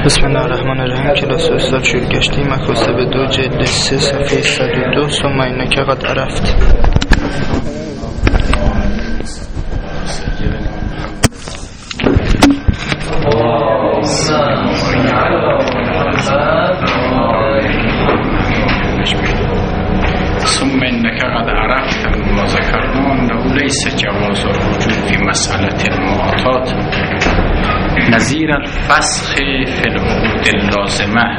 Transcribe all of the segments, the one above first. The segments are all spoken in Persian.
بسم الله الرحمن الرحیم. کلاس استاد شروع گشتیم. مکاسب 2 جلد 3 صفحه 102. ثم انک قد عرفت. ثم انك قد عرفت ما ذكرنا انه ليس جواز الرجوع في مسألة المعاطات نظير الفسخ في العقود اللازمة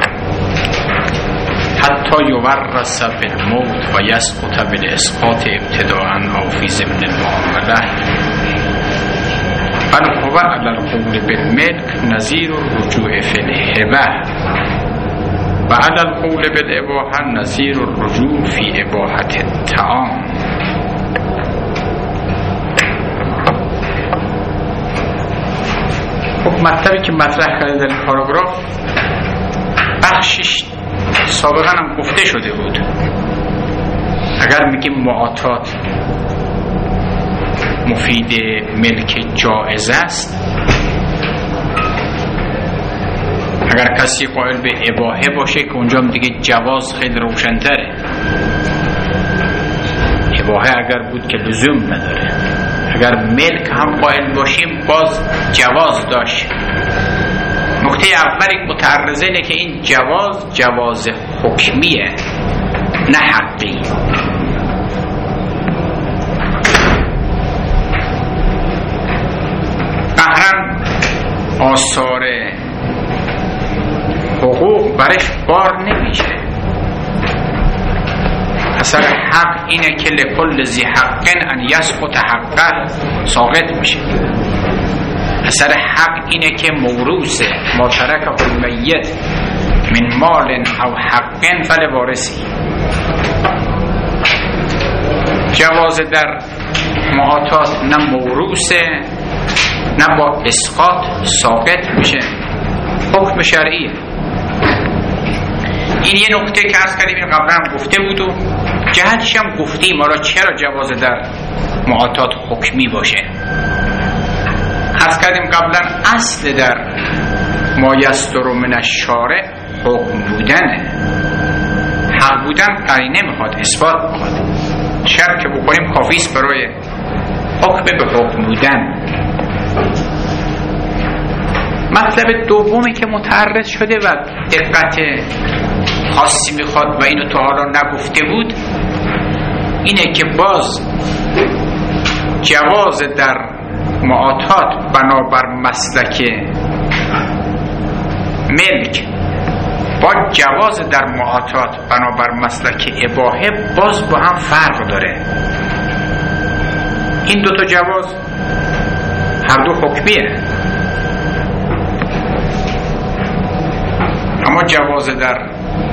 حتى يورث بالموت ويسقط بالإسقاط ابتداء أو في ضمن المعاملة، بل هو على القول بالملك نظير الرجوع في الهبة، وعلى القول بالإباحة نظير الرجوع في إباحة الطعام. مطلبی که مطرح کرده در این پاراگراف بخشش سابقا هم گفته شده بود. اگر میگیم معاطات مفید ملک جائز است، اگر کسی قائل به اباحه باشه که اونجا دیگه جواز خیلی روشن‌تره. اباحه اگر بود که لزوم نداره، اگر ملک هم قائل باشیم باز جواز داشت. نکته اولی متعرضه اینه که این جواز حکمیه نه حقی. قهرن آثار حقوق برش بار نمیشه. اثر حق اینه که لکل ذی حق ان یسقط حقه ساقط میشه. اثر حق اینه که موروثه ما ترکه المیت من مال او حق فلوارثی. جواز در معاطات نه موروثه نه با اسقاط ساقط میشه، حکم شرعیه. این یه نکته که از کردیم قبلا هم گفته بود و جهتش هم گفتیم. حالا چرا جواز در معاطات حکمی باشه؟ از کردیم قبلا اصل در ما یستر من الشارع حکم بودنه. حق بودن قرینه میخواد، اثبات میخواد. شرط که بکنیم کافیست برای حکم به حکم بودن. مطلب دومی که متعرض شده و دقت خاصی میخواد و اینو تا حالا نگفته بود اینه که باز جواز در معاطات بنابر مسلک ملک با جواز در معاطات بنابر مسلک اباحه باز با هم فرق داره. این دوتا جواز هر دو حکمیه، اما جواز در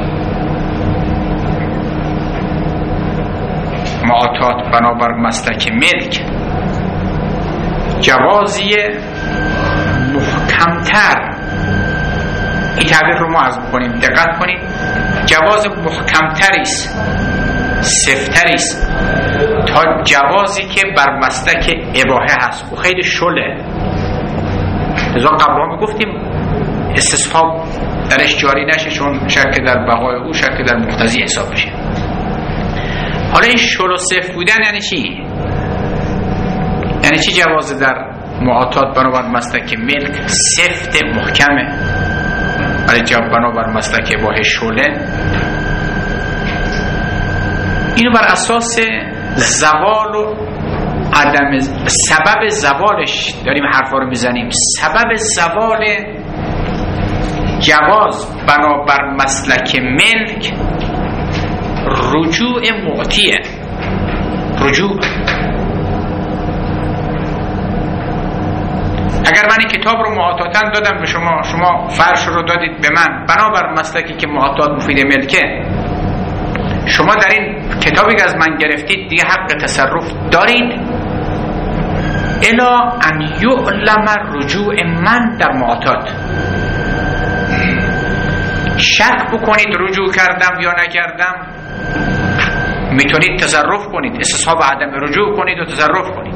معاطات بنابر مسلک ملک جوازی محکمتر. این تعبیر رو ما از بکنیم، دقت کنید. جواز محکمتریست، سفتریست تا جوازی که بر مسلک اباحه هست و خیلی شله. لذا قبلا می گفتیم استصحاب درش جاری نشه، چون شک در بقای او شک در مقتضی حساب بشه. حالا این شل و سفت بودن یعنی چی؟ یعنی چی جواز در معاطات بنابر مسلک ملک سفت محکمه ولی بنابر مسلک اباحه شله؟ اینو بر اساس زوال و عدم سبب زوالش داریم حرفا رو میزنیم. سبب زوال جواز بنابر مسلک ملک رجوع معطیه. رجوع اگر من این کتاب رو معاطاتاً دادم به شما فرش رو دادید به من بنابر مسلکی که معاطات مفید ملکه، شما در این کتابی که از من گرفتید دیگه حق تصرف دارید الا ان یعلم رجوع من در معاطات. شک بکنید رجوع کردم یا نکردم میتونید تصرف کنید، استصحاب عدم رجوع کنید و تصرف کنید.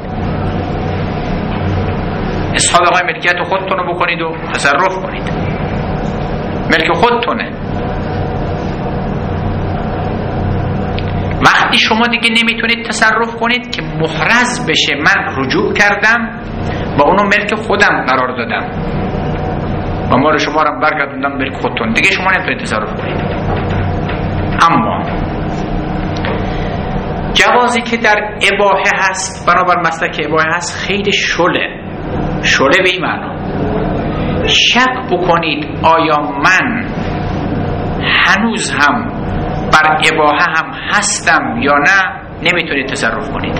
اسحاق آقای ملکیت خودتون رو بکنید و تصرف کنید. ملک خودتونه. وقتی شما دیگه نمیتونید تصرف کنید که محرز بشه من رجوع کردم و اونو ملک خودم قرار دادم و مال شما رو برگردوندم ملک خودتون، دیگه شما نمیتونید تصرف کنید. اما جوازی که در اباحه هست، بنابر مسلک اباحه هست، خیلی شله به این معنا شک بکنید آیا من هنوز هم بر اباحه هم هستم یا نه، نمیتونید تصرف کنید.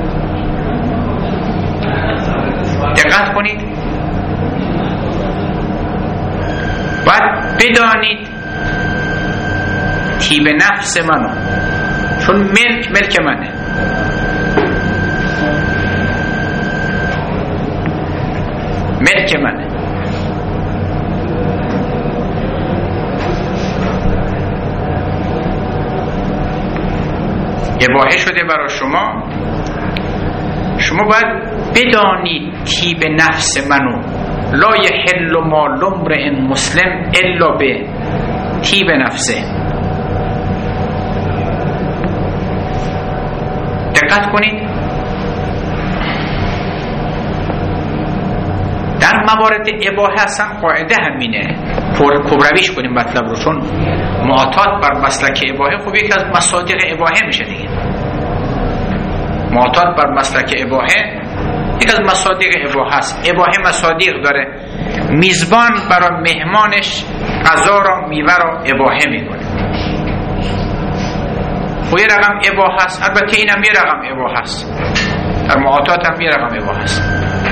دقت کنید، باید بدانید طیب نفس منو، چون ملک منه. ملک منه. اباحه شده برای شما. شما باید بدانید طیب نفس منو، لا یحل مال امرئ مسلم الا به طیب نفسه. دقت کنید، در موارد اباحه اصلا قاعده همینه. کبرویش کنیم مطلب رو، چون معتاد بر مسلک اباحه خب یکی از مصادیق اباحه میشه دیگه. معتاد بر مسلک اباحه یکی از مصادیق اباحه است. اباحه مصادیق داره. میزبان برای مهمانش غذا را، میوه را اباحه میکنه. و یه رقم اباحه است. البته اینم یه رقم اباحه است. در معتاد هم یه رقم اباحه است.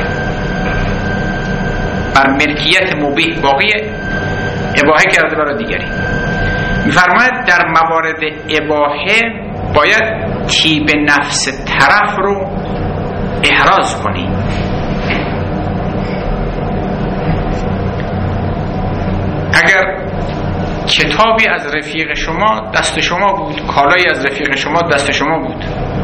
بر ملکیت مبیح باقی اباحه کرده برای دیگری. میفرماید در موارد اباحه باید طیب نفس طرف رو احراز کنی. اگر کتابی از رفیق شما دست شما بود، کالایی از رفیق شما دست شما بود،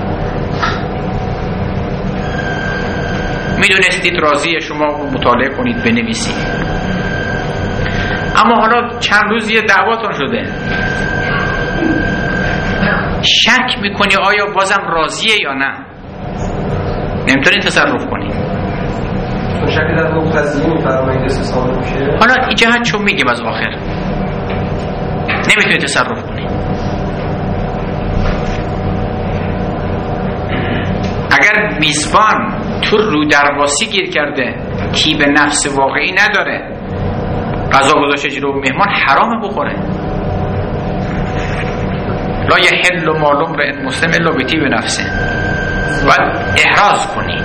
میدونستید راضی شما رو مطالعه کنید، بنویسید، اما حالا چند روز یه دعواتون شده، شک میکنی آیا بازم راضیه یا نه، نمیتونید تصرف کنید. شک در مقتضی میفرمایید استثناء میشه. حالا این جهت چون میگیم از آخر نمیتونید تصرف کنید. اگر میزبان تو رو درواسی گیر کرده، طیب نفس واقعی نداره، غذا گذاشته جلو مهمان، حرامه بخوره. لا یحل مال امرئ مسلم الا بطیب نفسه. باید احراز کنی،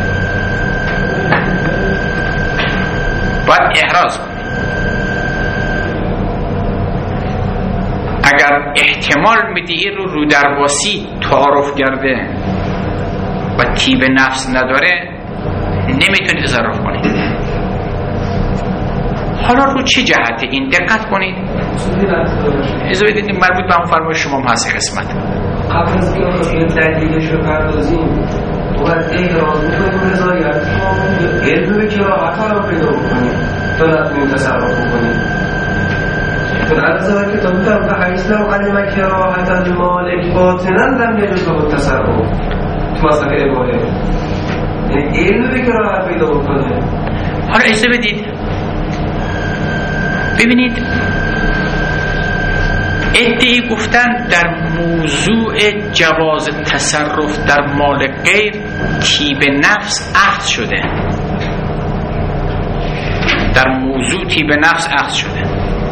باید احراز کنی. اگر احتمال میدی این رو درواسی تعارف کرده و طیب نفس نداره، نمیتونی تصرف کنی. حالا رو چه جهته این؟ دقت کنید. اجازه بدید مربوط به اون فرمایش شما هم هست قسمت. قبل از که این دلیلش رو پردازیم، باید احراز میکنیم رضایت علم به کراهت ها رو پیدا بکنیم تا نتونیم تصرف بکنیم. چون عرضه که تا بودم به حیث لو علم کراهت المالک باطنا لم یجوز له التصرف تو مسئله اباحه، یعنی علم به کراهت پیدا بکنه. حالا اجازه بدید ببینید، ادعی گفتن در موضوع جواز تصرف در مال غیر طیب نفس عقد شده. در موضوع طیب نفس عقد شده.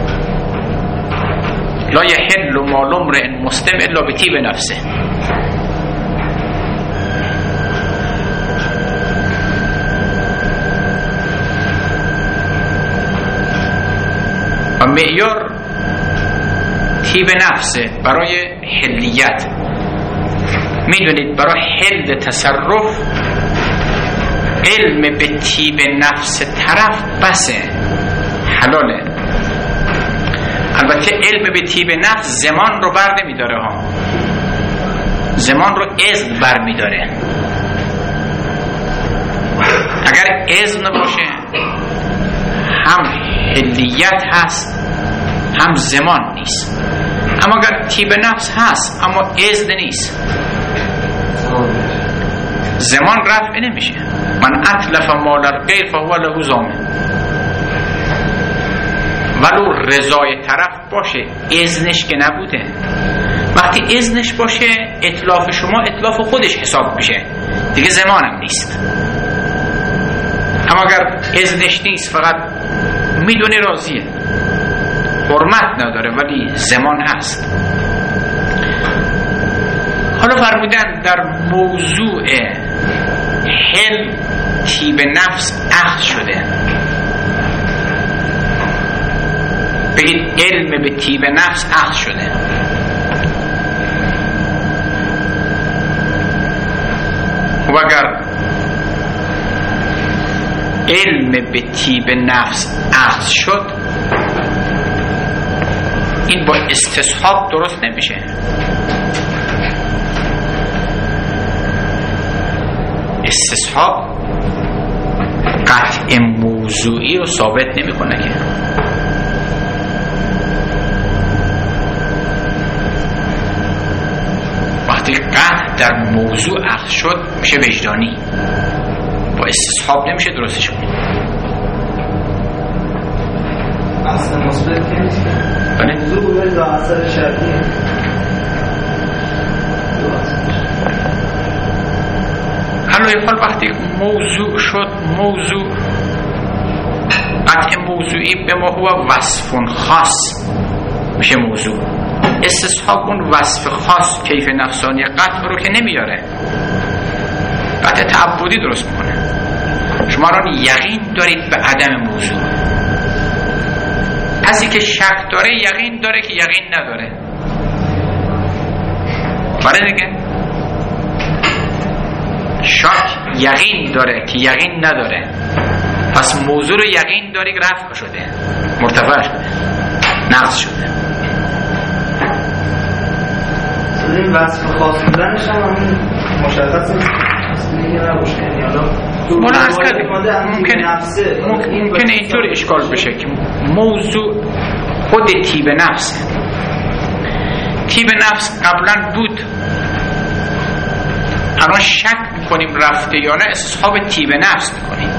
لا یحل مال امرئ مسلم الا بطیب نفسه. و معیار طیب نفسه برای حلیت. میدونید برای حل تصرف علم به طیب نفس طرف بسه، حلاله. البته علم به طیب نفس زمان رو بر نمیداره ها، زمان رو اذن بر میداره. اگر اذن باشه هم حلیت هست هم زمان نیست. اما اگر طیب نفس هست اما اذن نیست، زمان رفع نمیشه. من اتلف مال الغیر فهو له ضامن. ولو رضای طرف باشه، اذنش که نبوده. وقتی اذنش باشه اتلاف شما اتلاف خودش حساب میشه، دیگه زمانم نیست. اما اگر اذنش نیست، فقط میدونه راضیه، حرمت نداره ولی زمان هست. حالا فرمودن در موضوع حل طیب نفس اخذ شده. بگید علم به طیب نفس اخذ شده. و اگر علم به طیب نفس اخذ شد، این با استصحاب درست نمیشه. استصحاب قطع موضوعی رو ثابت نمیکنه که. وقتی قطع در موضوع اخذ شد میشه وجدانی، با استصحاب نمیشه درستش کنی. اصلا مثبت نمیشه. موضوع به اثر شرطیه. حالا حال وقتی موضوع شد، موضوع قطع موضوعی به ما هو وصف خاص میشه موضوع. استصحاب اون وصف خاص کیف نفسانی قطع رو که نمیاره، قطع تعبدی درست میکنه. شما را یقین دارید به عدم موضوع. کسی که شک داره یقین داره که یقین نداره. بله دیگه، شک یقین داره که یقین نداره. پس موضوع رو یقین داری که رفع شده، مرتفع شده، نقض شده. این وصف خاص بودنش هم مشخص دیگه نباشه. یعنی حالا ملاحظ کردیم ممکنه اینطور اشکال بشه که موضوع خود طیب نفس. طیب نفس قبلا بود، الان شک میکنیم رفته یا نه، استصحاب طیب نفس میکنیم.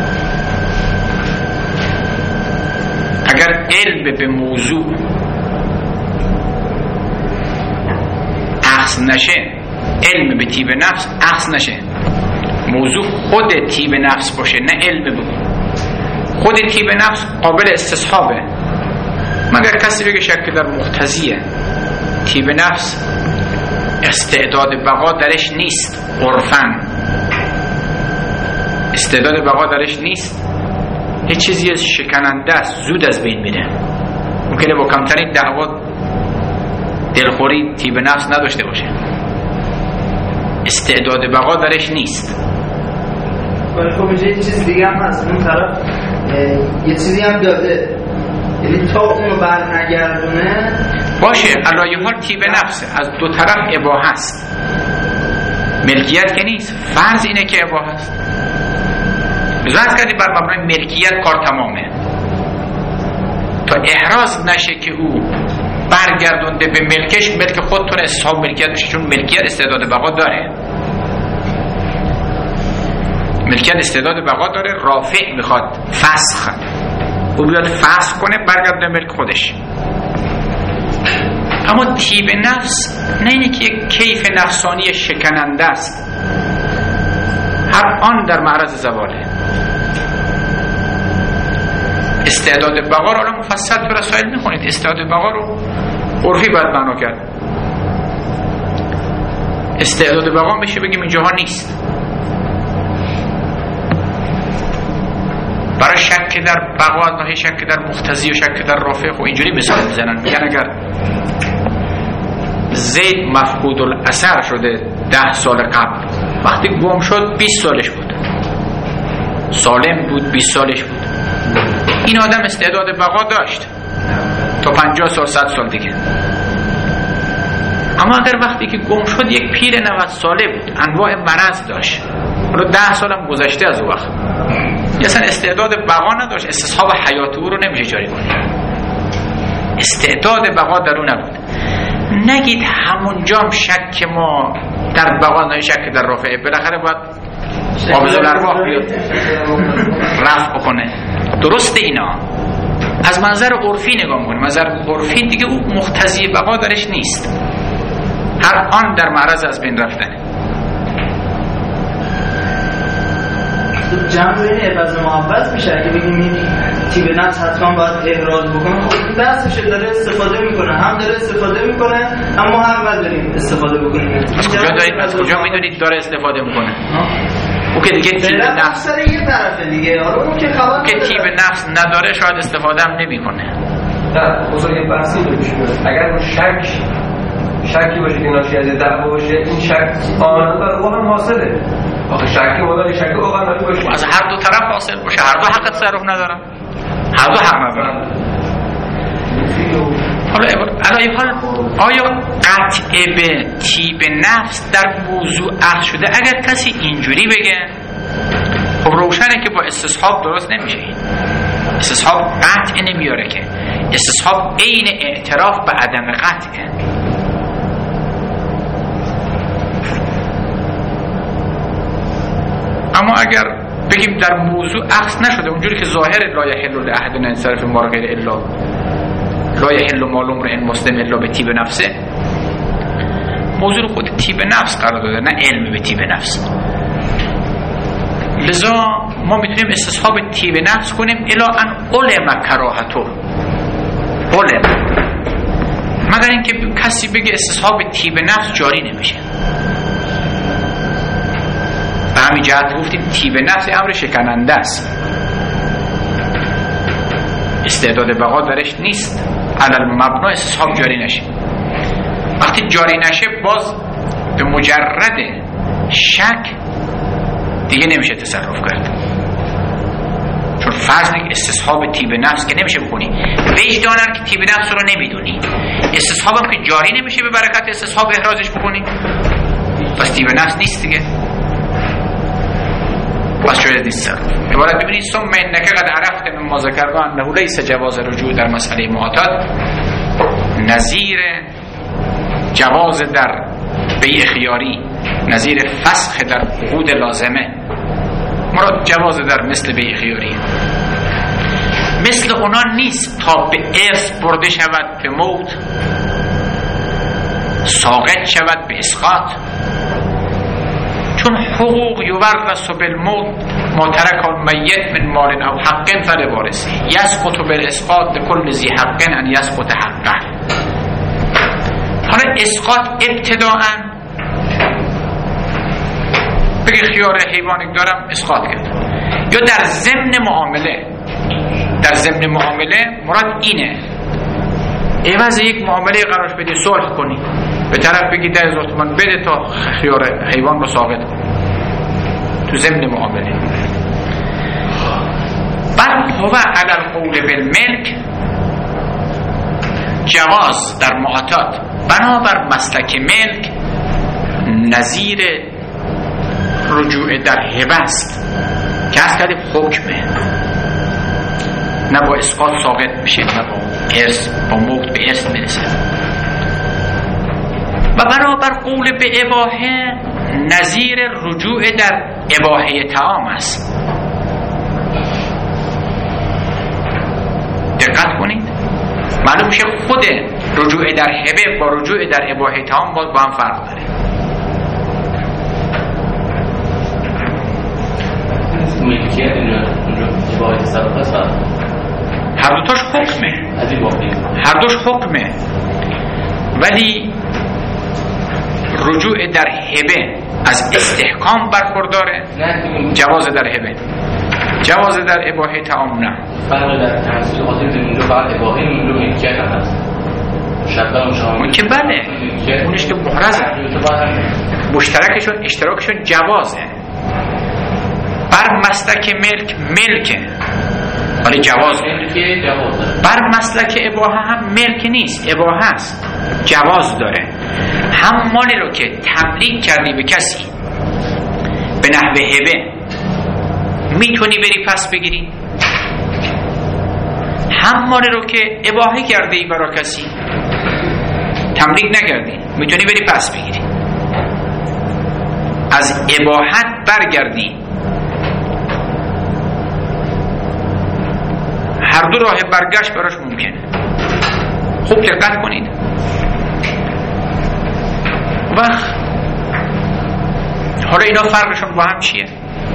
اگر علم به موضوع اخذ نشه، علم به طیب نفس اخذ نشه، موضوع خود طیب نفس باشه نه علم به خود طیب نفس، قابل استصحابه. مگر کسی بگه شک در مقتضیه طیب نفس استعداد بقا درش نیست، عرفاً استعداد بقا درش نیست، یه چیزی شکننده است، زود از بین میره. ممکنه با کمترین دعوا دلخوری طیب نفس نداشته باشه، استعداد بقا درش نیست. ولی خب اینجا یه چیز دیگه هم هست، اون طرف یه چیزی هم داده، یعنی تا اونو بر نگردونه باشه. علایه حال طیب نفسه، از دو طرف اباحه است، ملکیت که نیست. فرض اینه که اباحه است، بزرگ کردی بر مبنای ملکیت کار تمامه، تا احراز نشه که او برگردونده به ملکش، ملک خودتون استصحاب ملکیت میشه، چون ملکیت استعداد بقا داره. ملکیت استعداد بقا داره، رافع میخواد فسخ، او بیاد فسخ کنه برگرده ملک خودش. اما طیب نفس نه اینه که یک کیف نفسانی شکننده است، هر آن در معرض زواله. استعداد بقا رو مفصل تو رسائل میخونید، استعداد بقا رو عرفی باید معنا کرد. استعداد بقا میشه بگیم اینجاها نیست. برای شک در بقا از ناحیه شک در مقتضی و شک در رافع خب اینجوری مثال میزنن، میگن اگر زید مفقود الاثر شده 10 سال قبل، وقتی گم شد 20 سالش بود، سالم بود 20 سالش بود، این آدم استعداد بقا داشت تا 50 سال 100 سال دیگه. اما اگر وقتی که گم شد یک پیر 90 ساله بود، انواع مرض داشت، حالا 10 سالم گذشته از اون وقت، اصلا استعداد بقا نداشت، استصحاب حیات او رو نمیشه جاری کنی. استعداد بقا در اون نبود. نگید همونجا شک ما در بقا نه شک در رفعه، بالاخره باید قابض الارواح بیاد رفع بکنه. درسته اینا از منظر عرفی نگاه کنیم. منظر عرفی دیگه او مقتضی بقا درش نیست، هر آن در معرض از بین رفتن. جمع بین عوض محبت میشه. اگه بگیم این تیب نفس حتما باید احراز بکنه، خب این بحثش داره استفاده میکنه، هم داره استفاده میکنه هم ما هم باید داریم استفاده بکنیم. از کجا میدونید داره استفاده میکنه؟ او که دیگه تیب نفس سر یه طرفه دیگه، آره اون که خبر که تیب نفس نداره شاید استفاده هم نمیکنه. نه خصوصا یه بحثی نمیشه. اگر شکی باشه که ناشی از دعوا باشه، این شک آنها در واقع حاصله. آخه شکی مدار شک واقعا باشه، از هر دو طرف حاصل باشه، هر دو حق تصرف ندارن، هر دو حق ندارن. حالا آیا قطع به تیب نفس در موضوع اخذ شده؟ اگر کسی اینجوری بگه خب روشنه که با استصحاب درست نمیشه. استصحاب قطع نمیاره که، استصحاب عین اعتراف به عدم قطعه. اما اگر بگیم در موضوع اخذ نشده، اونجوری که ظاهر لا یحل لاحد ان ينصرف ما غیر الا لا یحل مال امرئ مسلم الا به تیب نفسه، موضوع خود تیب نفس قرار داده، نه علم به تیب نفس. لذا ما میتونیم استصحاب تیب نفس کنیم الا ان علم کراهته، علم، مگر اینکه کسی بگه استصحاب تیب نفس جاری نمیشه. به همین جهت گفتیم تیب نفس امر شکننده است، استعداد بقا درش نیست، علل مبنا استصحاب جاری نشه. وقتی جاری نشه باز به مجرد شک دیگه نمیشه تصرف کرد، چون فرض استصحاب تیب نفس که نمیشه بکنی، وجدانن که تیب نفس رو نمیدونی، استصحاب هم که جاری نمیشه به برکت استصحاب احرازش بکنی، پس تیب نفس نیست دیگه، پس جایز نیست. عبارت ببینید ثم انک قد عرفت مما ذکرنا انه لیس جواز رجوع در مسئله معتاد نظیر جواز در بیع خیاری، نظیر فسخ در عقود لازمه. مراد جواز در مثل بیع خیاری، مثل اونا نیست تا به ارث برده شود به موت، ساقط شود به اسقاط، چون حقوق یورث بالموت ما ترک المیت من مال او حق فلوارث یسقط بالاسقاط لكل ذی حق ان یسقط حقه. حالا اسقاط ابتداءً بگه خیار حیوانی دارم اسقاط کرد، یا در ضمن معامله، در ضمن معامله مراد اینه عوض یک معامله قرارش بدی صلح کنی، به طرف بگی 10,000 تومان بده تا خیار حیوان رو ساقط کن تو ضمن معامله. بل هو علی القول بالملک، جواز در معتاد بنابر مسلک ملک نظیر رجوع در هبه است که از کردیم حکمه، نه با اسقاط ساقط میشه، نه با ارث، با موت به ارث میرسه. و بنابر قول به اباحه نظیر رجوع در اباحه طعام است. دقت کنید، معلوم میشه خود رجوع در هبه با رجوع در اباحه طعام با هم فرق داره. ملکیت اباحه تصرف است، هر دوتاش حکمه، هر دوش حکمه، ولی رجوع در هبه از استحکام برخورداره، جواز در هبه، جواز در اباحه طعام نه. فرق در تحصیل حاضر زمین رو فقط اباحه این رو ملکیت هم هست اون که بله، اونش که محرزه، مشترکشون اشتراکشون جوازه. بر مسلک ملکه ولی جواز داره، بر مسلک اباحه هم ملک نیست، اباحه است، جواز داره. هم مالی رو که تملیک کردی به کسی به نحوه هبه میتونی بری پس بگیری، همانی رو که اباحه کرده ای برای کسی تملیک نکردی، میتونی بری پس بگیری، از اباحت برگردی. هر دو راه برگشت براش ممکنه. خوب دقت کنید. وقت حالا اینا فرقشون با هم چیه؟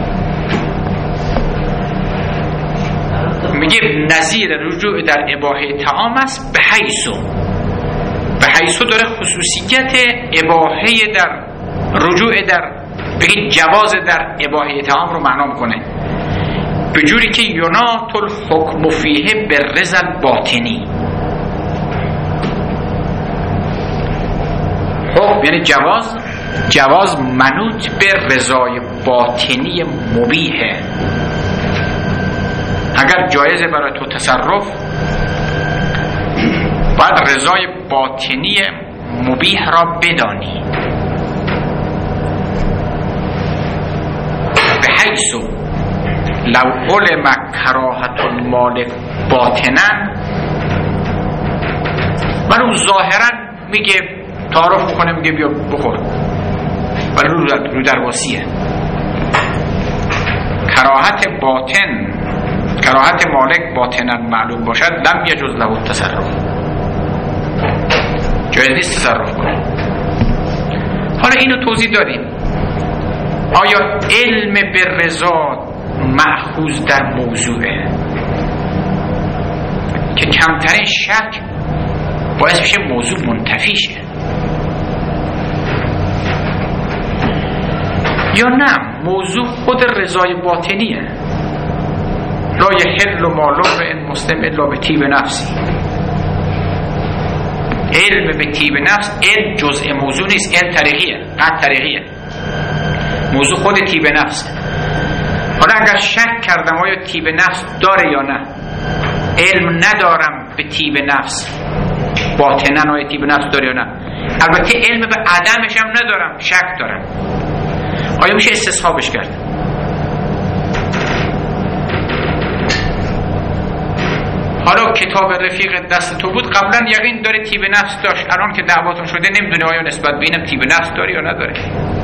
میگه نظیر رجوع در اباحه طعام است، به حیثو داره خصوصیت اباحه در رجوع در بگید جواز در اباحه طعام رو معنا میکنه، به جوری که ینات الحکم فیه بالرضا الباطنی. حکم یعنی جواز منوط به رضای باطنی مبیحه. اگر جایزه برای تو تصرف، باید رضای باطنی مبیح را بدانی. به حیث لو علم کراهت المال باطنا، من اون ظاهرا میگه تعارف میکنه، میگه بیا بخور، ولی رو درواسیه. کراهت مالک باطنا معلوم باشد، لم یجوز له التصرف، جایز نیست تصرف کنه. حالا اینو توضیح دادیم. آیا علم به رضا مأخوذ در موضوعه که کمترین شک باعث میشه موضوع منتفی شه، یا نه موضوع خود رضای باطنیه؟ لا یحل مال امرئ مسلم الا بطیب نفسی. علم به طیب نفس، علم جزء موضوع نیست، علم طریقیه، قد طریقیه، موضوع خود طیب نفسه. حالا اگر شک کردم آیا طیب نفس داره یا نه، علم ندارم به طیب نفس باطنن آیا طیب نفس داره یا نه، البته علم به عدمش هم ندارم، شک دارم، آیا میشه استصحابش کرد؟ حالا کتاب رفیق دست تو بود، قبلا یقین داره طیب نفس داشت، الان که دعواتون شده نمیدونه آیا نسبت به اینم طیب نفس داره یا نداره.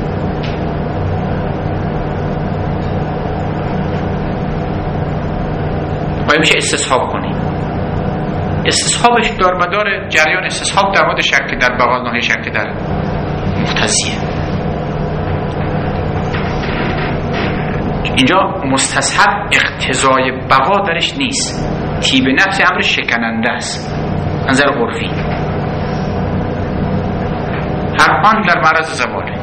آیا میشه استصحاب کنی؟ استصحابش دارمدار جریان استصحاب در مورد شک در بغل ناهی شک در مقتضیه. اینجا مستصحب اقتضای بقا درش نیست، طیب نفس امر شکننده است نظر عرفی، هر آن در معرض زواله.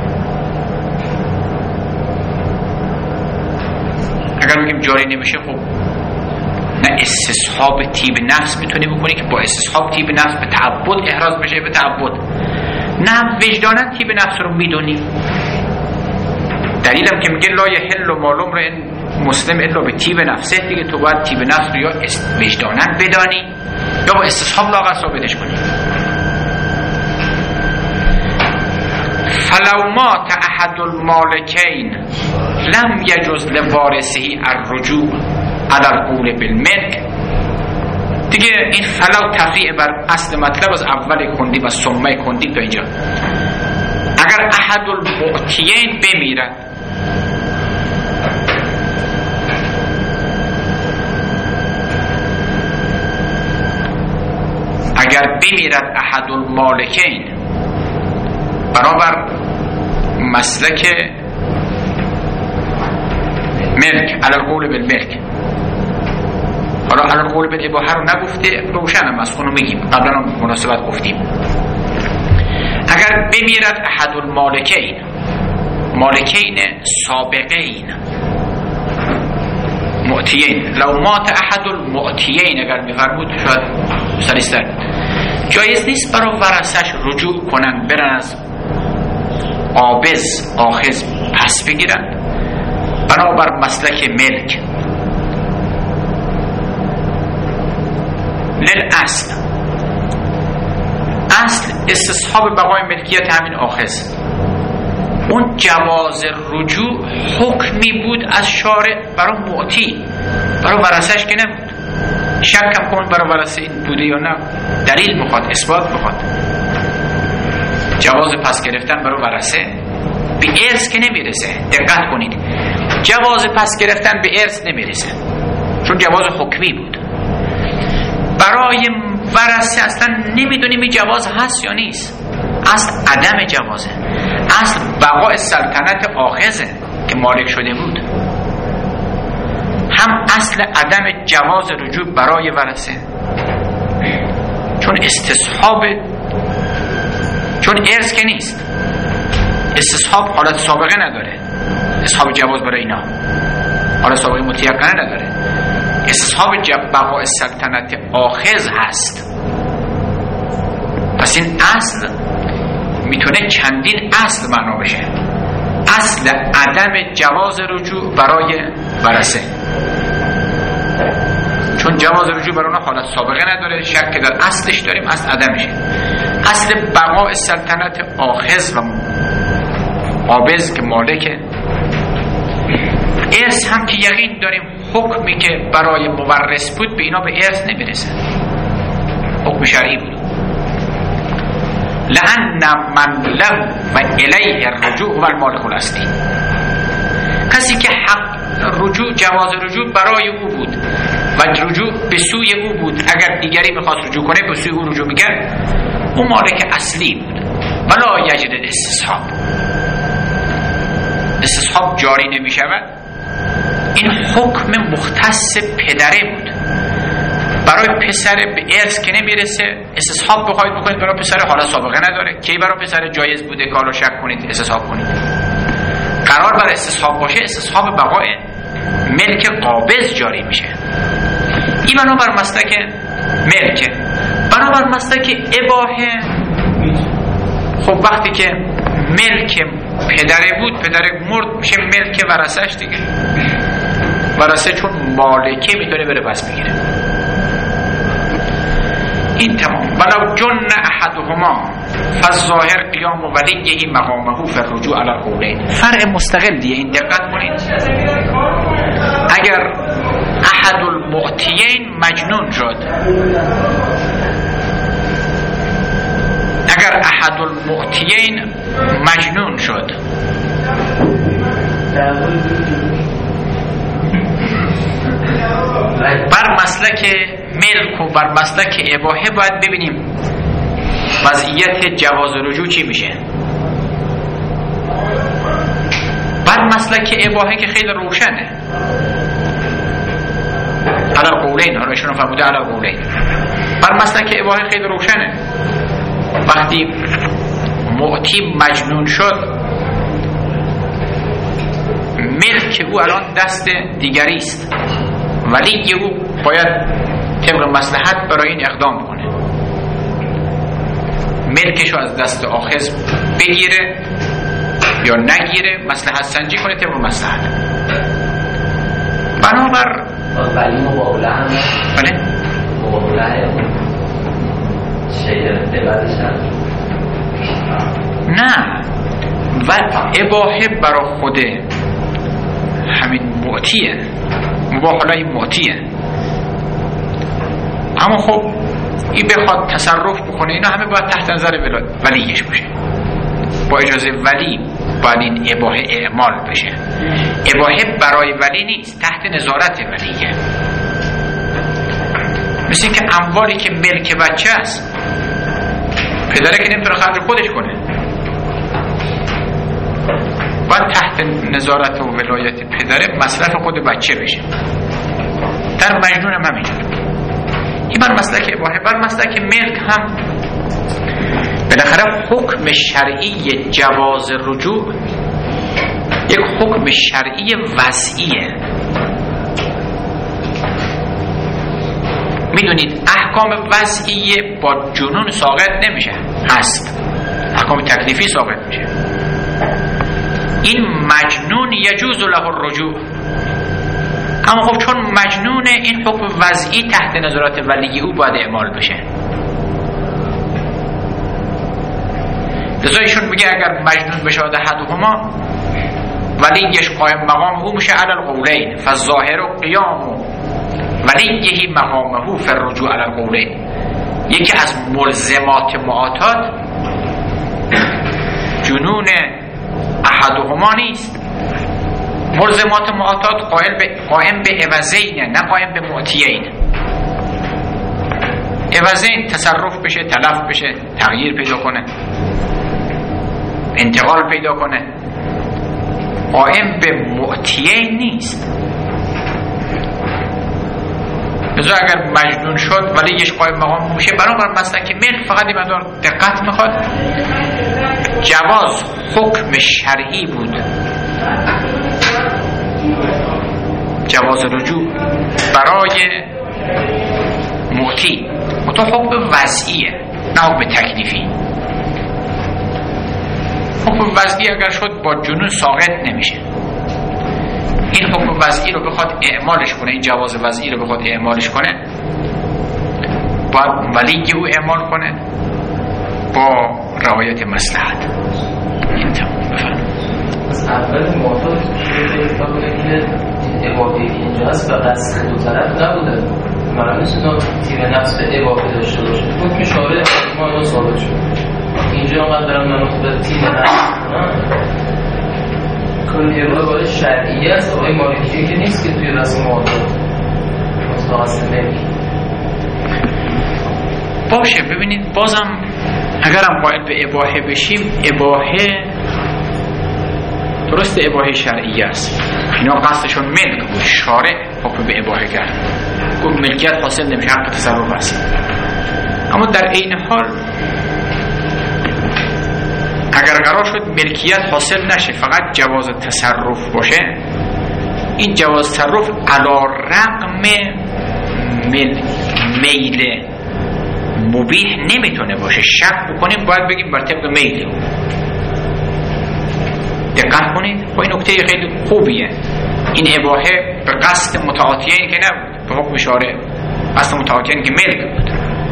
اگر بگیم جاری نمیشه، خب نه استصحاب طیب نفس میتونی بکنی که با استصحاب طیب نفس به تعبد احراز بشه، به تعبد، نه وجدانا طیب نفس رو میدونی. دلیلم که میگه لا یحل مال امرئ مسلم الا به طیب نفسه، دیگه تو باید طیب نفس رو یا وجدانا بدانی یا با استصحاب لاغر ثابتش کنی. فلو مات احد المالکین لم یجوز لوارثه الرجوع علی القول بالملک. دیگه این فلو تفریع بر اصل مطلب از اول کندی و ثمه کندی تا اینجا. اگر احد المعتیین بمیرد، اگر بمیرد احد المالکین، برابر مسلک ملک علی القول بالملک. حالا علی القول بالاباحه رو نگفته، روشنم از اونو میگیم، قبلا مناسبت گفتیم. اگر بمیرد احد المالکین، مالکین سابقین، معتیین، لو مات احد المعتیین اگر میفرمود شاید سریستر، جایز نیست برای ورثش رجوع کنن، برن از قابض آخذ پس بگیرن، بنابر مسلک ملک. للاصل، اصل استصحاب بقای ملکیت همین آخذ. اون جواز رجوع حکمی بود از شارع برای معتی، برای ورثش که نبود. شکم کن برای ورثه این بوده یا نه، دلیل میخواد، اثبات میخواد. جواز پس گرفتن برای ورثه به ارث که نمیرسه. دقت کنید، جواز پس گرفتن به ارث نمیرسه چون جواز حکمی بود. برای ورثه اصلا نمیدونیم این جواز هست یا نیست. اصل عدم جوازه، اصل بقای سلطنت آخذه که مالک شده بود، هم اصل عدم جواز رجوع برای ورثه چون استصحاب، چون ارث که نیست، استصحاب حالت سابقه نداره. استصحاب جواز برای اینا حالت سابقه متیقنه نداره. استصحاب بقای سلطنت آخذ هست. پس این اصل میتونه چندین اصل معنا بشه. اصل عدم جواز رجوع برای ورثه چون جواز رجوع برای اونها حالت سابقه نداره، شک در اصلش داریم، اصل عدمشه. اصل بقای سلطنت آخذ و قابض که مالکه. ارث هم که یقین داریم حکمی که برای مورث بود به اینا به ارث نمیرسه، حکم شرعی بود. لأن من لم و الیه الرجوع و المالک الاصلی، کسی که حق رجوع، جواز رجوع برای او بود و رجوع به سوی او بود، اگر دیگری میخواست رجوع کنه به سوی او رجوع میکرد، او مالک اصلی بود. ولا یجد استصحاب، استصحاب جاری نمیشود. این حکم مختص پدره بود، برای پسر به ارث که نمیرسه. استصحاب بخواید بکنید برای پسر حالا سابقه نداره، کی برای پسر جایز بوده کارو شک کنید استصحاب کنید. قرار بر استصحاب باشه، استصحاب بقای ملک قابض جاری میشه. این بنابر مسلک ملکه. بنابر مسلک اباحه، خب وقتی که ملک پدره بود، پدره مرد، میشه ملک ورثه‌اش دیگه. ورثه چون مالکه میتونه بره پس بگیره. این تمام. ولو جن احدهما فالظاهر قیام ولیه مقامه فی الرجوع علی القولین. فرع مستقلیه، این دقت کنید. اگر احد المعتیین مجنون شد، اگر احد المعتیین مجنون شد، بر مسلک ملک و بر مسلک اباحه باید ببینیم وضعیت جواز رجوع چی میشه. بر مسلک اباحه که خیلی روشنه، علی القولین، حالا ایشون فرموده علی القولین. بر مسلک اباحه خیلی روشنه. وقتی معتی مجنون شد، ملک او الان دست دیگری است، ولی او باید طبق مصلحت برای این اقدام کنه، ملکشو از دست آخذ بگیره یا نگیره، مصلحت سنجی کنه طبق مصلحت. بنابر ولی مقابله هم بله مقابله شیطه بعدش نه، و اباحه برای خود همین معتیه، مباحله معتیه. اما خب این بخواد تصرف بکنه، اینا همه باید تحت نظر ولیش باشه. با اجازه ولی باید این اباحه اعمال بشه. اباحه برای ولی نیست، تحت نظارت ولیه. مثل این که اموالی که ملک بچه است، پدره که نمیتونه خرج خودش کنه، باید تحت نظارت و ولایت پدره مصرف خود بچه بشه. در مجنون هم همینجور. این بر مسلک اباحه. بر مسلک ملک هم بالاخره حکم شرعی جواز رجوع یک حکم شرعی وضعیه. میدونید احکام وضعیه با جنون ساقط نمیشه، هست احکام تکلیفی ساقط میشه. این مجنون یجوز له الرجوع، اما خب چون مجنونه، این حکم وضعی تحت نظارت ولی او باید اعمال بشه. لذا ایشون میگه اگر مجنون بشه احدهما، ولیش قائم مقام او میشه علی القولین، فالظاهر قیام ولیه مقامه فی الرجوع علی القولین. یکی از ملزمات معاطات جنون احدهما نیست. ملزمات معاطات قائم به عوضین، نه قائم به معطیین. عوضین تصرف بشه، تلف بشه، تغییر پیدا کنه، انتقال پیدا کنه. قائم به معطیین نیست. لذا اگر مجنون شد ولی یش قائم مقام میشه، برابر مسلک ملک فقط این مقدار دقت میخواد. جواز حکم شرعی بود، جواز رجوع برای معطی، تو حکم وضعیه نه حکم تکلیفی. حکم وضعی اگر شد با جنون ساقط نمیشه. این حکم وضعی رو بخواد اعمالش کنه، این جواز وضعی رو بخواد اعمالش کنه، باید ولی او اعمال کنه با رعایت مصلحت. این تمام. بفرمایید. از اول معاطات حساب کنید که اباحه اینجا هست و قصد دو طرف نبوده، معلومه چطور تیم نفس به اباحه داشته باشه. حکم شارع ما الان ثابت شد. اینجا آمد دارم من به تیم نفس کل ارائه باید شرعیه است. آقای مالکیه که نیست که توی رسم معاطات مستقصد ملکی باشه. ببینید بازم اگرم قائل به اباحه بشیم، اباحه درست اباحه شرعیه است. اینا قصدشون ملک بود، شارع حکم به اباحه کرد، گفت ملکیت حاصل نمیشه، حق تصرف است. اما در این حال اگر قرار شد ملکیت حاصل نشه، فقط جواز تصرف باشه، این جواز تصرف علی رغم میل مبیح نمیتونه باشه. شک بکنیم باید بگیم بر طبق میل. دقت کنید، با این نکته خیلی خوبیه. این اباحه به قصد متعاطیین که نبود، به حکم شارع. قصد متعاطیین که ملک بود.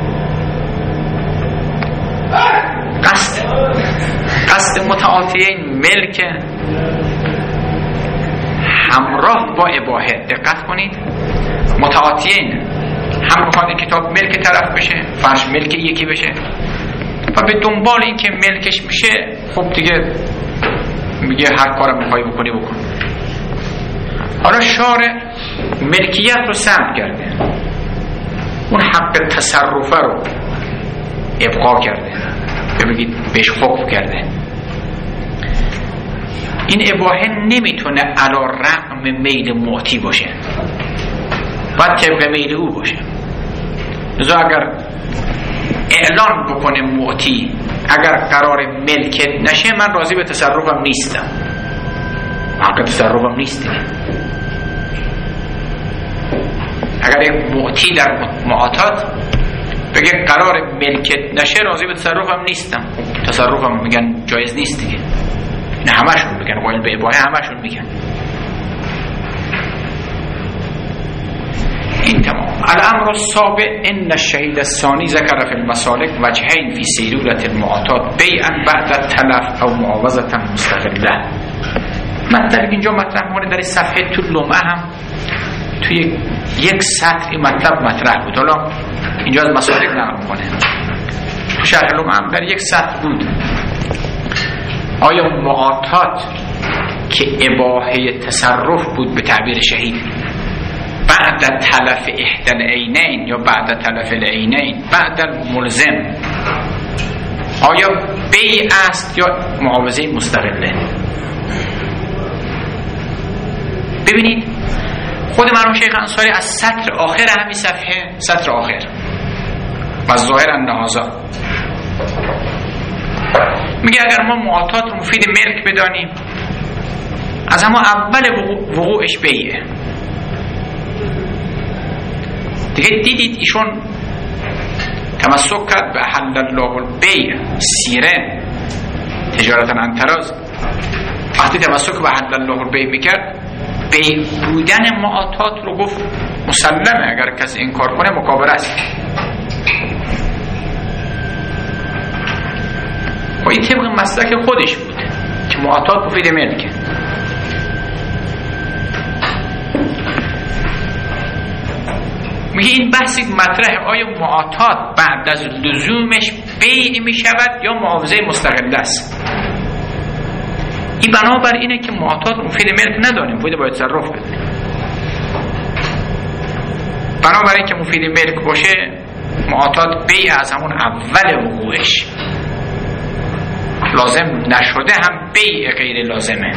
قصد متعاطیین ملک همراه با اباحه. دقت کنید، متعاطیین هم بخواد این کتاب ملک طرف بشه، فرش ملک یکی بشه و به دنبال این که ملکش میشه، خب دیگه میگه هر کارم میخوای بکنی بکن. حالا شارع ملکیت رو سلب کرده، اون حق تصرفه رو ابقا کرده، بگید بهش حکم کرده. این اباحه نمیتونه علی رغم میل معطی باشه، باید طبق میل او باشه. لذا اگر اعلان بکنه معطی اگر قرار ملک نشه، من راضی به تصرفم نیستم، حق تصرفم نیست. اگر یک معطی در معاطات بگه قرار ملکت نشه، راضی به تصرفم نیستم، تصرفم میگن جایز نیست دیگه. نه همشون میگن، قائل به اباحه همشون میگن. این تمام. الامر السابع ان الشهید الثانی ذکر فی المسالک وجهین فی سیرورة المعاطات بیعا بعد التلف او معاوضة مستقله. مطلب اینجا مطرح مونه در صفحه تو لمعه هم توی یک سطر این مطلب مطرح بود. حالا اینجا از مسالک نقل میکنه، تو شرح لمعه هم در یک سطر بود. آیا معاطات که اباحه تصرف بود به تعبیر شهید بعد تلف احدى العینین یا بعد تلف العینین بعد الملزم، آیا بیع است یا معاوضه مستقله؟ ببینید خود مرحوم شیخ انصاری از سطر آخر همین صفحه، سطر آخر و ظاهر النهازا میگه اگر ما معاطات رو مفید ملک بدانیم، از اما اول وقوعش بیعه. دیگه دیدید ایشون تمسک کرد به احل الله البیع سیره تجارتا عن تراض. وقتی تمسک به احل الله البیع میکرد، بیع بودن معاطات رو گفت مسلمه، اگر کسی این کار کنه مکابره است. و این طبق مسلک خودش بود که معاطات مفید ملکه. میگه این بحثی مطرحه، آیا معاطات بعد از لزومش بیع می شود یا معاوضه مستقله است؟ این بنابر اینه که معاطات مفید ملک نداریم، مفید باید تصرف بدونیم. بنابراین که مفید ملک باشه معاطات بیع از همون اول وقوعش، لازم نشده هم بیع غیر لازمه.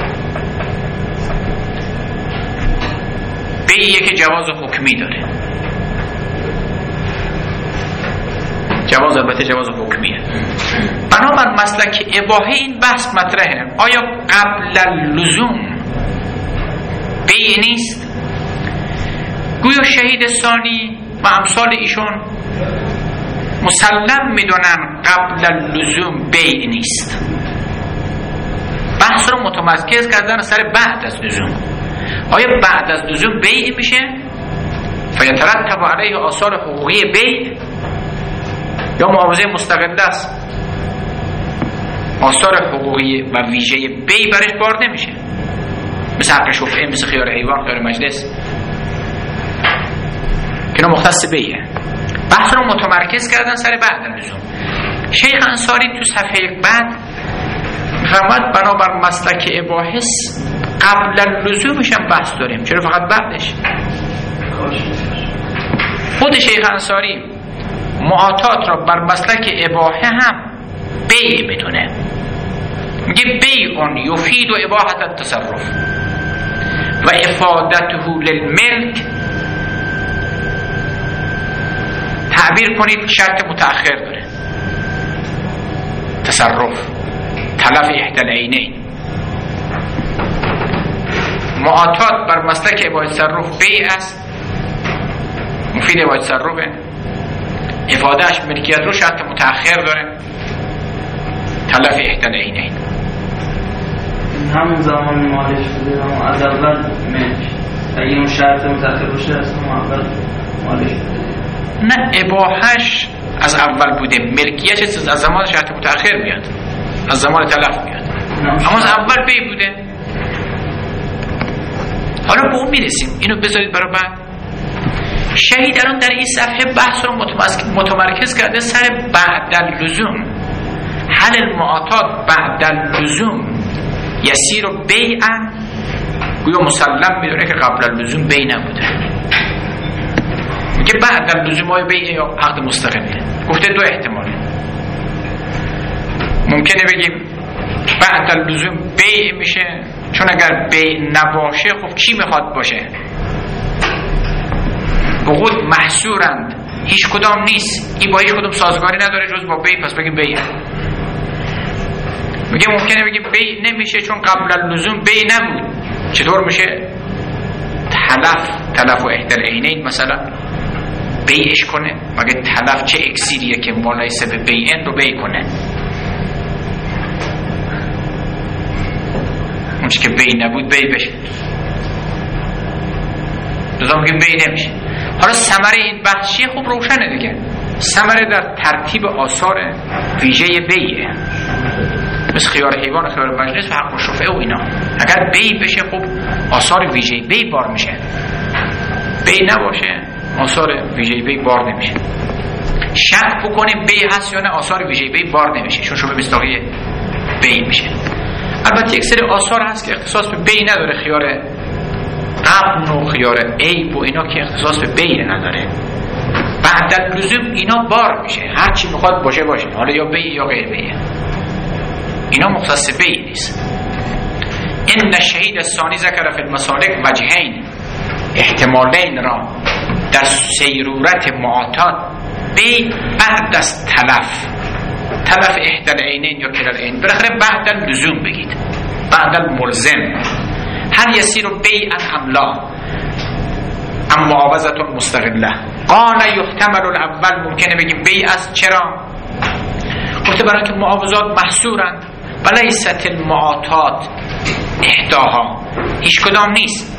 بیعیه که جواز حکمی داره، جواز البته جواز حکمیه. بنابر مسلک اباحه این بحث مطرحه، آیا قبل اللزوم بیع نیست؟ گویا شهید ثانی و امثال ایشون مسلم میدونن قبل اللزوم بیع نیست. بحث رو متمرکز کردن سر بعد از لزوم. آیا بعد از لزوم بیع میشه؟ فیترتب علیه آثار حقوقی بیع یا معاوضه مستقله است؟ آثار حقوقی و ویژه بیع برش بار نمیشه، مثل حق شفعه، مثل خیار حیوان، خیار مجلس که مختص بیعه. بحث رو متمرکز کردن سر بعد لزوم. شیخ انصاری تو صفحه بعد فرمود بنابر مسلک اباحه قبل لزومش هم بحث داریم، چرا فقط بعدش؟ خود شیخ انصاری معاطات را بر مسلک اباحه هم بیع میدونه، میگه بیعون یفید و اباحت التصرف و افادته للملک. تعبیر کنید شرط متأخر داره، تصرف، تلف احدى العینین. معاطات بر مسلک اباحه تصرف بیع است، مفید اباحه تصرفه، افادهش ملکیت رو شرط متأخر داره، تلف احدى العینین. همون زمان مالش بوده، همون از اول ملک، اگه اون شرط متأخر باشه از همون اول مالش بوده. نه، اباحش از اول بوده، ملکیتش از زمان شرط متأخر میاد، از زمان تلف میاد، اما از اول بی بوده. حالا به اون میرسیم، اینو بذارید برای بعد. شهید الان در این صفحه بحث رو متمرکز کرده سر بعد اللزوم. هل المعاطات بعد اللزوم یسیر و بیعن؟ گویا مسلم میدونه که قبل اللزوم بیع نبوده، میگه بعد اللزوم های بیع یا عقد مستقله. گفته دو احتماله، ممکنه بگیم بعد اللزوم بیع میشه، چون اگر بیع نباشه خب چی میخواد باشه؟ عقود محصورند، هیچ کدام نیست، این با هیچ کدام سازگاری نداره جز با بیع، پس بگیم بیع. میگه ممکنه بگیم بیع نمیشه چون قبل اللزوم بیع نبود. چطور میشه؟ تلف و احدى العینین مثلا بیعش کنه. مگه تلف چه اکسیریه که مالیسه به بیعن رو بیع کنه؟ اونچه که بیع نبود بیع بشه، دوزا میگه بیع نمیشه. حالا ثمره این بحثی خوب روشنه دیگه، ثمره در ترتیب آثار ویژه بیعه، مثل خیار حیوان و خیار مجلس و حق شفعه و اینا. اگر بیع بشه خب آثار ویژه بیع بار میشه، بیع نباشه آثار ویژه بیع بار نمیشه. شک بکنیم بیع هست یا نه، آثار ویژه بیع بار نمیشه چون شبه مصداقی بیع میشه. البته یک سری آثار هست که اختصاص به بیع نداره، خیار قبن و خیار عیب و اینا که اختصاص به بیع نداره، بعد لزوم اینا بار میشه، هر چی میخواد باشه باشه، حالا یا بیع یا غیر بیع، اینا مختص بیع نیست. این شهید ثانی ذکر فی المسالک وجهین، احتمالین را در سیرورت معاطات بیع بعد از تلف احدى العینین یا کلا العین، بالاخره بعد لزوم بگید، بعد ملزم، هل یسیر بیعا ام لا ام معاوضة مستقله. قال یحتمل الاول، ممکنه بگیم بیع است. چرا؟ گفته برای اینکه معاوضات محصورند و لیست المعاطات احداها، هیچ کدام نیست.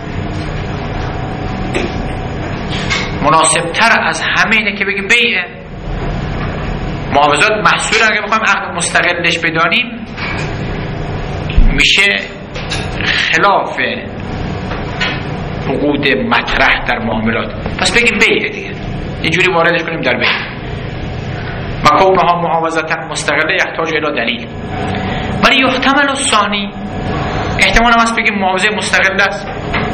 مناسب تر از همه اینه که بگیم بیعه. معاوضات محصورن، اگه بخوایم عقد مستقلش بدانیم میشه خلاف عقود مطرح در معاملات. پس بگیم بیعه دیگه، اینجوری واردش کنیم در بیع. و کونها معاوضتا مستقله یحتاج الی دلیل. ولی یحتمل الثانی، احتمال هم هست بگیم معاوضه مستقل است،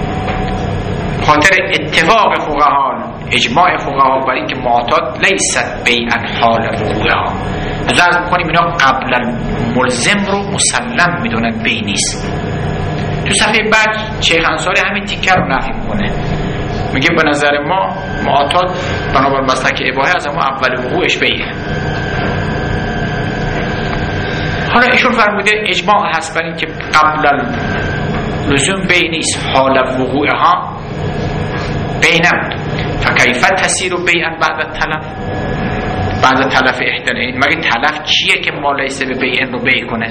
خاطر اتفاق فقها، اجماع فقها بر اینکه معاطات لیست بیعا حال وقوعها. لازم می‌کنیم اینا قبل الملزم رو مسلم میدونن بیع نیست. تو صفحه بعد شیخ انصاری همین تیکه رو نفی میکنه، میگه به نظر ما معاطات بنابر مسلک اباحه از اما اول وقوعش بیعه. حالا ایشون فرموده اجماع هست بر این که قبل لزوم بیع نیست، حال وقوعها بیع نبود. فکیف تسیر بیعا بعد تلف، بعد تلف احتلین، مگه تلف چیه که ما لیسه به بیعن رو بیع کنه؟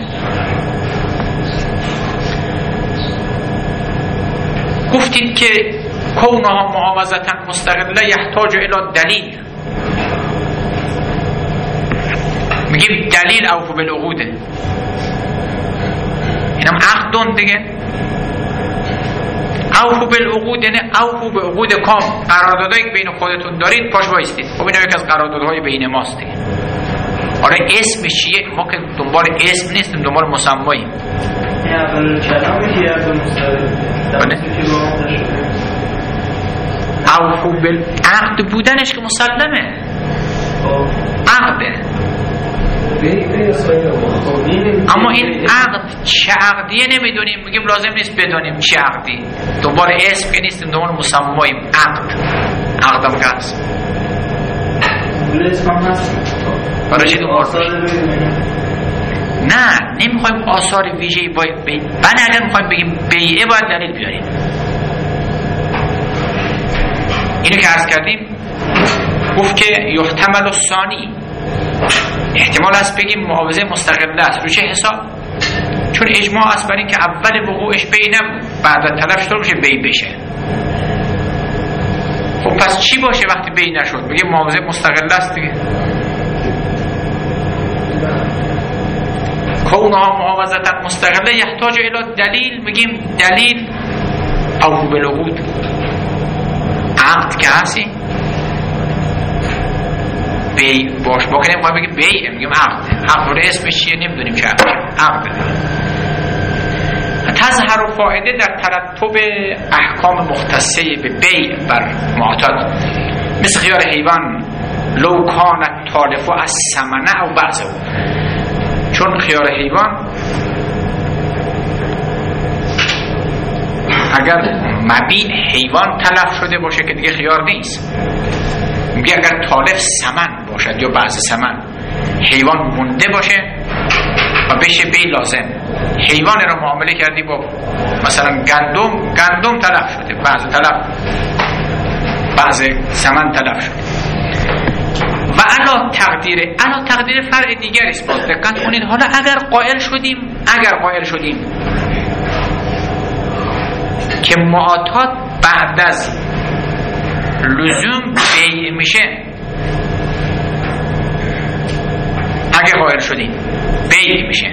گفتید که کونها معاوضتا مستقله یحتاج الی دلیل، میگیم دلیل اوفو بالعقوده، اینم عقدون دیگه. اوفو بالعقود نه اوفو به عقود کام، قراردادایی که بین خودتون دارید پاش وایستید. خب اینا یکی از قراردادهای بین ماست دیگه. آره اسم چیه؟ ما که دنبال اسم نیستیم، دنبال مسماییم. این اول کلامی که از مستقل اوفو بالعقد بودنش که مسلمه، عقده. اما این عقد چه عقدیه نمیدونیم، میگیم لازم نیست بدونیم چه عقدی، دنبال اسم که نیستیم، دنبال مسماییم. عقدم که هست برای چی دنبال نه نمیخوایم آثار ویژه‌ای باید بید. بله اگر میخوایم بگیم بیعه باید دلیل بیاریم. اینو که عرض کردیم گفت که یحتمل الثانی، احتمال هست بگیم معاوضه مستقله است. رو چه حساب؟ چون اجماع است بر این که اول وقوعش بیع نبود، بعد تلفش طور بشه بیع بشه. خب پس چی باشه وقتی بیع نشد؟ بگیم معاوضه مستقله است دیگه. کونها معاوضتا مستقله یحتاج الی دلیل، میگیم دلیل اوفو بالعقود، عقد که هستی بیع باش، با که نمیخوایم بگیم بیعه، میگیم عقد رو اسمش چیه نمیدونیم چه عقد. تظهر فائده در ترتب احکام مختصه به بیع بر معاطات، مثل خیار حیوان لو کانت تالفو از ثمنه او بعضه، چون خیار حیوان اگر مبیع حیوان تلف شده باشه که دیگه خیار نیست، میگه اگر تالف ثمن باشد یا بعض ثمن، حیوان مونده باشه و بشه بیع لازم، حیوان رو معامله کردی با مثلا گندم تلف شده، بعض ثمن تلف شده. و علا تقدیر فرع دیگری است. باز دقت کنید. حالا اگر قائل شدیم که معاطات بعد از لزوم بیع میشه، اگه قائل شدیم بیع میشه،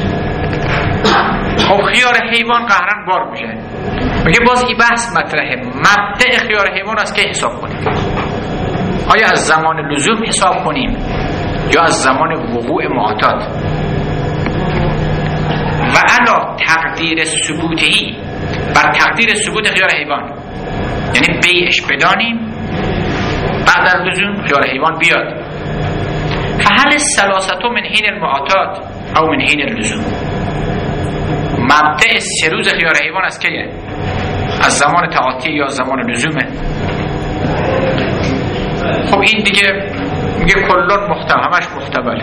خب خیار حیوان قهرن بار میشه. میگه باز این بحث مطرحه، مبدأ خیار حیوان از که حساب کنیم؟ آیا از زمان لزوم حساب کنیم یا از زمان وقوع معاطات؟ و علا تقدیر ثبوتهی، بر تقدیر ثبوت خیار حیوان، یعنی بیعش بدانیم بعد از لزوم خیار حیوان بیاد. فهل الثلاثه من حین المعاطات او من حین اللزوم؟ مبدأ 3 روز خیار حیوان از کیه؟ از زمان تعاطی یا زمان لزومه؟ خب این دیگه میگه کلون محتمل، همش محتمله.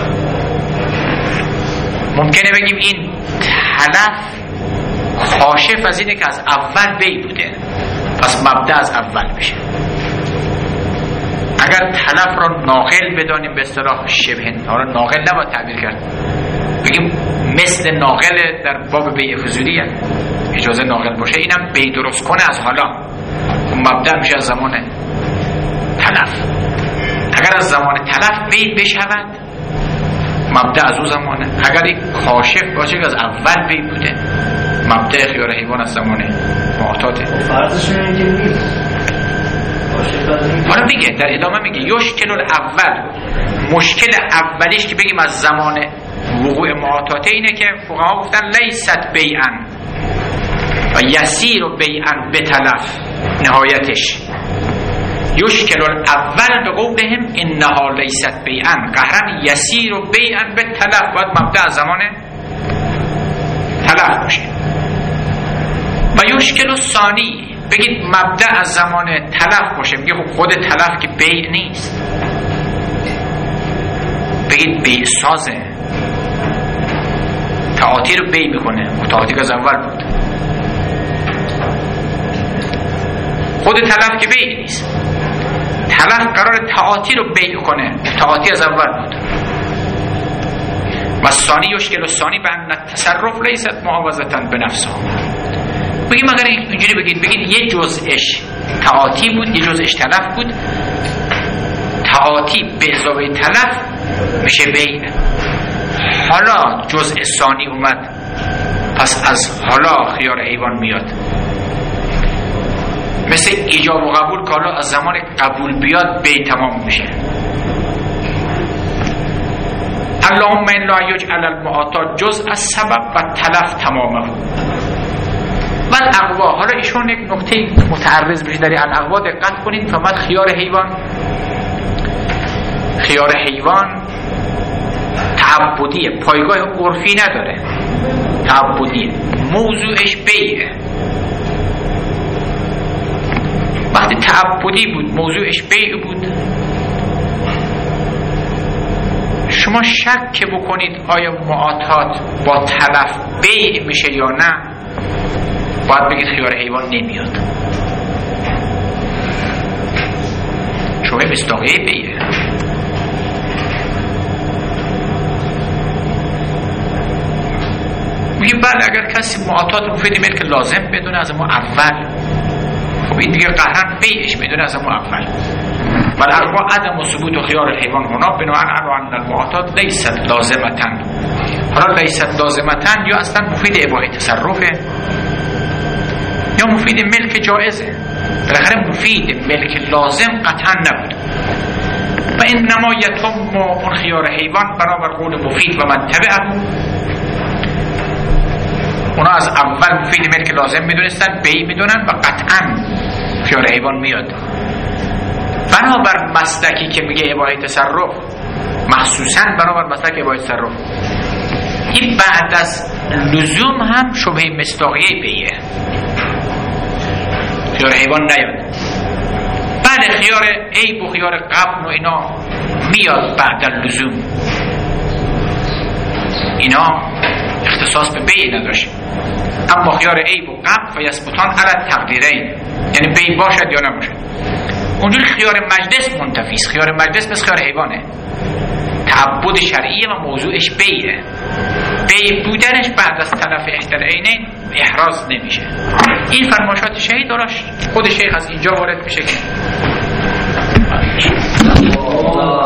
ممکنه بگیم این تلف کاشف از اینه که از اول بیع بوده، پس مبدأ از اول میشه. اگر تلف را ناقل بدانیم، به اصطلاح شبه، حالا ناقل نباید تعبیر کرد، بگیم مثل ناقل در باب بیع فضولیه، اجازه ناقل باشه، اینم بیع درست کنه از حالا، مبدأ میشه از زمان تلف. اگر از زمان تلف بیع بشود، مبدأ از اون زمانه. اگر این کاشف باشه که از اول بیع بوده، مبدأ خیار حیوان از زمان معاطاته. فرضش اینه که نیست، حالا میگه در ادامه میگه یشکل الاول، مشکل اولیش که بگیم از زمان وقوع معاطاته اینه که فقها گفتن لیست بیعن و یسیر بیعن به تلف، نهایتش یشکل الاول به قولهم انها لیست بیعن قهرن یسیر بیعن به تلف، باید مبدأ زمان تلف باشه. و یشکل الثانی بگید مبدأ از زمان تلف باشه، میگه خود تلف که بیع نیست، بگید بیع سازه، تعاطی رو بیع میکنه، تعاطی که از اول بود، خود تلف که بیع نیست، تلف قرار تعاطی رو بیع کنه، تعاطی از اول بود. و ثانی یشکل الثانی به ان التصرف لیست معاوضة بنفسها، بگیم اگر اینجوری بگید یه جزءش تعاطی بود یه جزءش تلف بود، تعاطی به اضافه تلف میشه بیع. حالا جزء ثانی اومد، پس از حالا خیار حیوان میاد، مثل ایجاب و قبول که حالا از زمان قبول بیاد بیع تمام میشه. اللهم ان لا یجعل المعاطات جزء از سبب و تلف تمامه. و الاقوا، حالا ایشون یک نکته متعرض بشه در الاقوا دقت کنید. فرمود خیار حیوان تعبدیه، پایگاه عرفی نداره، تعبدیه، موضوعش بیعه. وقتی تعبدی بود موضوعش بیع بود، شما شک بکنید آیا معاطات با تلف بیع میشه یا نه، باید بگید خیار حیوان نمیاد، شبه مصداقیه بیعه. میگه بله اگر کسی معاطات مفید ملک لازم بدونه از ما اول، خب این دیگه قهرن بیعش بدونه از ما اول. ولی اقوا عدم ثبوت و خیار الحیوان هنا بناء علی ان المعاطات لیست لازمتن. حالا لیست لازمتن یا اصلا مفید اباحه تصرفه یا مفید ملک جائزه، بالاخره مفید ملک لازم قطعا نبود. و انما یتم اون خیار حیوان بنابر قول مفید و من تبعه، اونا از اول مفید ملک لازم میدونستن، بیع میدونن و قطعا خیار حیوان میاد. بنابر مسلکی که میگه اباحه تصرف، مخصوصا بنابر مسلک اباحه تصرف، این بعد از لزوم هم شبه مصداقیه بیعه، خیار حیوان نیاد. بله خیار عیب و خیار قبن و اینا میاد بعد از لزوم، اینا اختصاص به بیع نداشت. اما خیار عیب و قبن و یثبتان علی تقدیرین، یعنی بیع باشد یا نباشد. اونجوری خیار مجلس منتفیست، خیار مجلس مثل خیار حیوانه، تعبد شرعیه و موضوعش بیعه، بیع بودنش بعد از تلف احدى العینین احراز نمیشه. این فرمایشات شهید داشت، خود شیخ از اینجا وارد میشه که